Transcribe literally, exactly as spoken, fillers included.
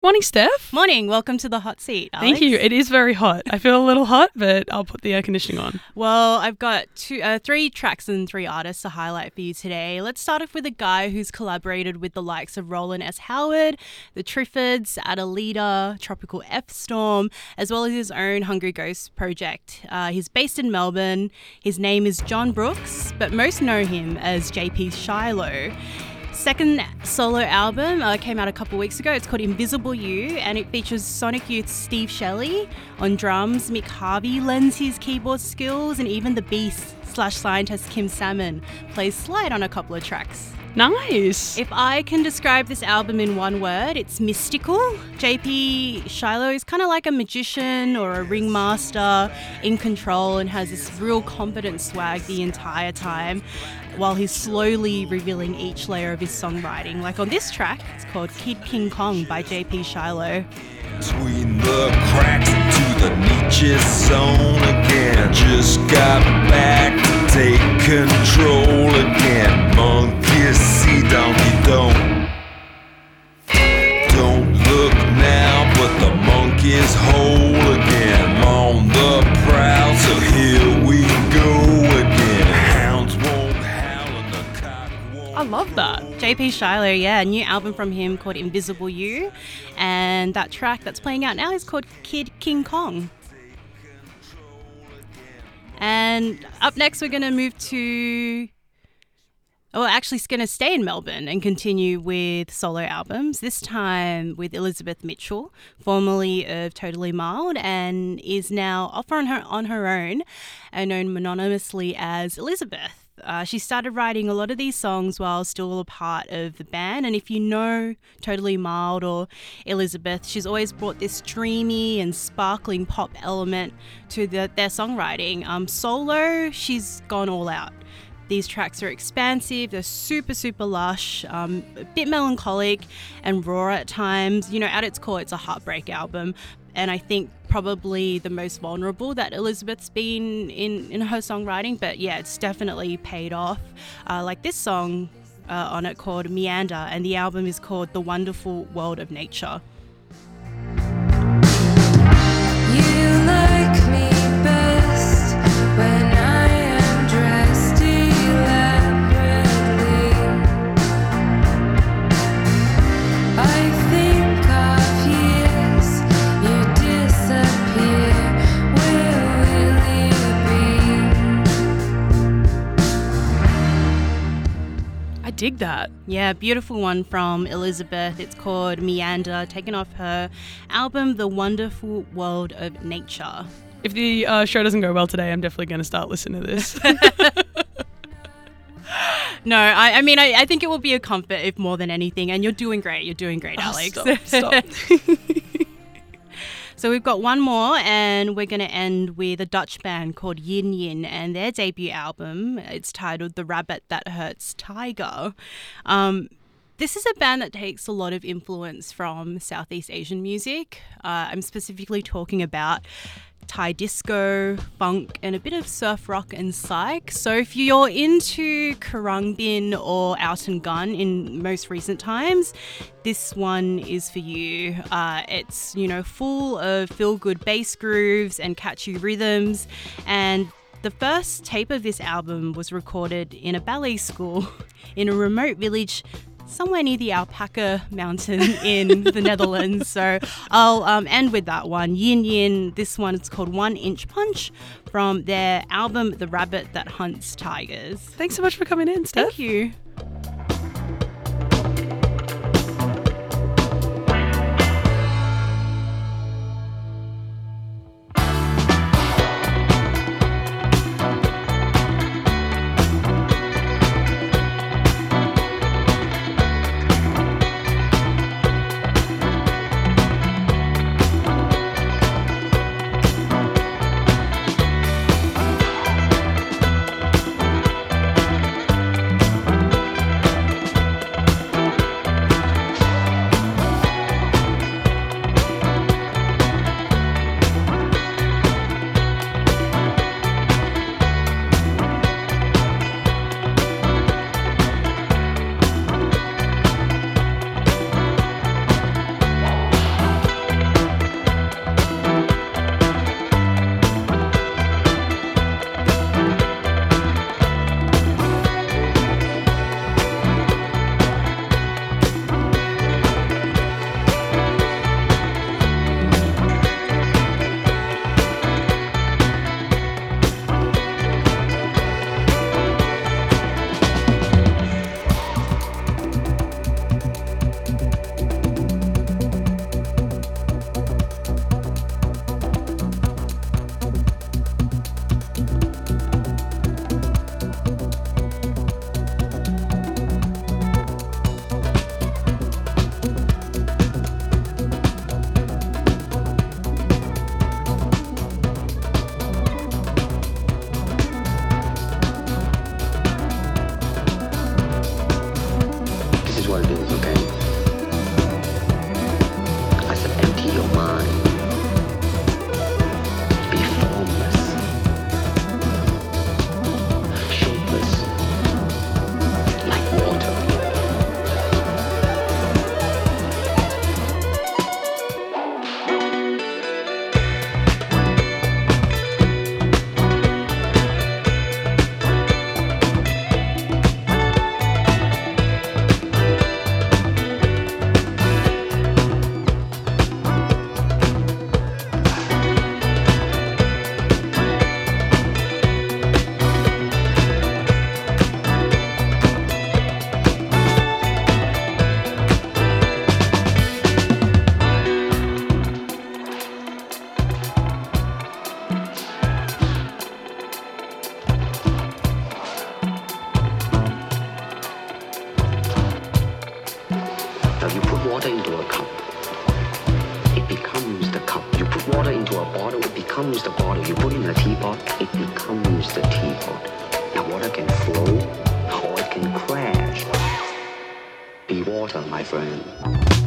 Morning, Steph. Morning. Welcome to the hot seat, Alex. Thank you. It is very hot. I feel a little hot, but I'll put the air conditioning on. Well, I've got two, uh, three tracks and three artists to highlight for you today. Let's start off with a guy who's collaborated with the likes of Roland S. Howard, the Triffids, Adalita, Tropical F Storm, as well as his own Hungry Ghost project. Uh, he's based in Melbourne. His name is John Brooks, but most know him as J P Shiloh. Second solo album uh, came out a couple weeks ago. It's called Invisible You, and it features Sonic Youth's Steve Shelley on drums. Mick Harvey lends his keyboard skills, and even the Beast slash scientist Kim Salmon plays slide on a couple of tracks. Nice. If I can describe this album in one word, it's mystical. J P Shiloh is kind of like a magician or a ringmaster in control and has this real confident swag the entire time, while he's slowly revealing each layer of his songwriting. Like on this track, it's called Kid King Kong by J P Shiloh. Between the cracks into the Nietzsche zone again. Just got back to take control again. Monkey see, donkey don't. Don't look now, but the monkey's whole again. On the prowl, so here we go again. Hounds won't howl and the cock won't. I love that. J P Shiloh, yeah, a new album from him called Invisible You, and that track that's playing out now is called Kid King Kong. And up next we're going to move to, oh, actually it's going to stay in Melbourne and continue with solo albums, this time with Elizabeth Mitchell, formerly of Totally Mild, and is now off on her, on her own and known anonymously as Elizabeth. Uh, she started writing a lot of these songs while still a part of the band, and if you know Totally Mild or Elizabeth, she's always brought this dreamy and sparkling pop element to the, their songwriting. Um, solo, she's gone all out. These tracks are expansive, they're super, super lush, um, a bit melancholic and raw at times. You know, at its core, it's a heartbreak album. And I think probably the most vulnerable that Elizabeth's been in, in her songwriting. But yeah, it's definitely paid off. Uh, like this song uh, on it called Meander, and the album is called The Wonderful World of Nature. You like me best when I am dressed elaborately. I think of years you disappear. Where will you be? I dig that. Yeah, beautiful one from Elizabeth. It's called Meander, taken off her album The Wonderful World of Nature. If the uh, show doesn't go well today, I'm definitely going to start listening to this. No, I, I mean, I, I think it will be a comfort if more than anything. And you're doing great. You're doing great, Oh, Alex. stop, stop. So we've got one more, and we're going to end with a Dutch band called Yin Yin and their debut album. It's titled The Rabbit That Hurts Tiger. Um, this is a band that takes a lot of influence from Southeast Asian music. Uh, I'm specifically talking about Thai disco, funk, and a bit of surf rock and psych. So if you're into Khruangbin or Out and Gun in most recent times, this one is for you. Uh, it's, you know, full of feel-good bass grooves and catchy rhythms. And the first tape of this album was recorded in a ballet school in a remote village somewhere near the Alpaca Mountain in the Netherlands. So I'll um, end with that one. Yin Yin. This one is called One Inch Punch from their album The Rabbit That Hunts Tigers. Thanks so much for coming in, Steph. Thank you. into a bottle, it becomes the bottle. You put it in a teapot, it becomes the teapot. Now water can flow or it can crash. Be water, my friend.